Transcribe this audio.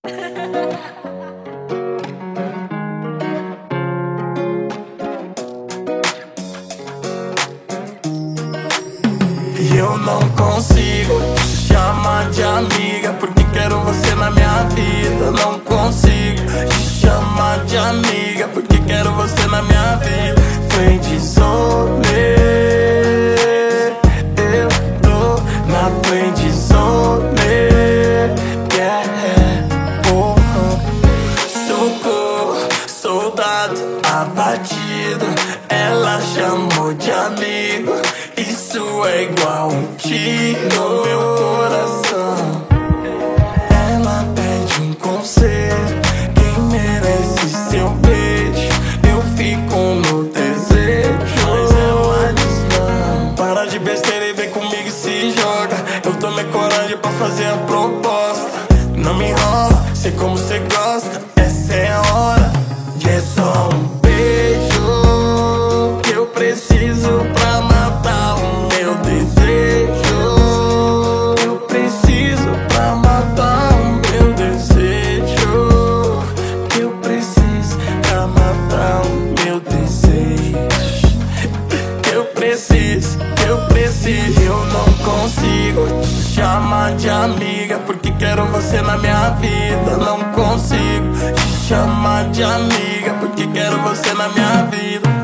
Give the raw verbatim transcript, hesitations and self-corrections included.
E eu não consigo te chamar de amiga, porque quero você na minha vida. Não consigo te chamar de amiga, porque quero você na minha vida. Friendzone, eu tô na friendzone, yeah. Oh, oh. Socorro, soldado abatido, ela chamou de amigo. Isso é igual um tiro no meu coração. Ela pede um conselho, quem merece seu beijo? Eu fico no desejo, mas ela diz não. Para de besteira e vem comigo e se joga. Eu tomei coragem pra fazer a proposta. Não me enrola, sei como cê gosta. Essa é a hora, e é só um beijo que eu preciso pra matar o meu desejo. Eu preciso pra matar o meu desejo. Eu preciso pra matar o meu desejo. Eu preciso, eu preciso. Eu não consigo te chamar de amiga, porque quero você na minha vida. Não consigo te chamar de amiga, porque quero você na minha vida.